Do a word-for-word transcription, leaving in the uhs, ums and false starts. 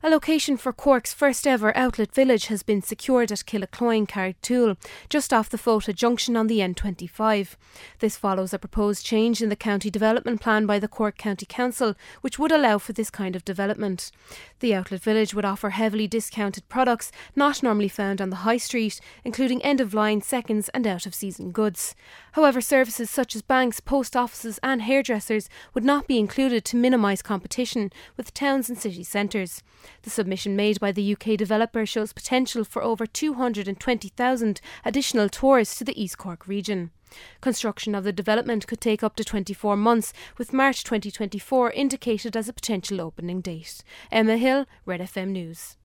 A location for Cork's first ever outlet village has been secured at Killacloyne, Carrigtwohill, just off the Fota junction on the N twenty-five. This follows a proposed change in the county development plan by the Cork County Council, which would allow for this kind of development. The outlet village would offer heavily discounted products not normally found on the high street, including end-of-line, seconds and out-of-season goods. However, services such as banks, post offices and hairdressers would not be included to minimise competition with towns and city centres. The submission made by the U K developer shows potential for over two hundred twenty thousand additional tours to the East Cork region. Construction of the development could take up to twenty-four months, with March twenty twenty-four indicated as a potential opening date. Emma Hill, Red F M News.